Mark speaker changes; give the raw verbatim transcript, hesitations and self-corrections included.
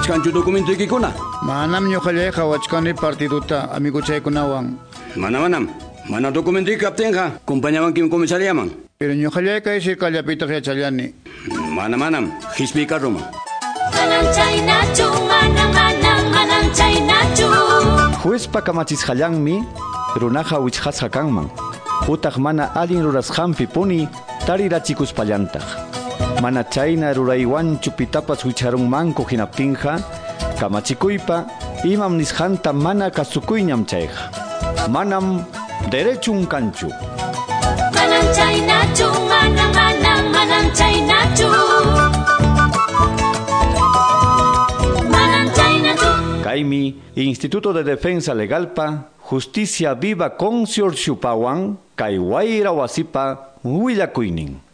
Speaker 1: Wachkanchu documento ikikuna.
Speaker 2: Manam ñuqallayqa wachkani partiduta amiguchaykunawan.
Speaker 1: Mana manam. Mana documento ikaptenqa compañawan kim comisariaman.
Speaker 2: Pero ñuqallayqa ishi kallapitaq yachallani.
Speaker 1: Mana manam. Hispi karruma.
Speaker 3: Manam chaynachu, manam manam manam chaynachu.
Speaker 4: Juezpa kamachisqallanmi runaqa wichqasqa kanman. Utaq mana allin rurasqanpi puni tarirachikuspallantaq. Mana chayna ruraywanchu pitapas wicharunmanku hinaptinqa kamachikuypa imam nisqanta mana kasukuyñam chayqa. Manam derechun kanchu.
Speaker 3: Manam chaynachu, manam manam manam chaynachu. Manam chaynachu.
Speaker 4: Kaymi Instituto de Defensa Legalpa Justicia Viva Consorciupawan kay wayra wasipa willakuynin.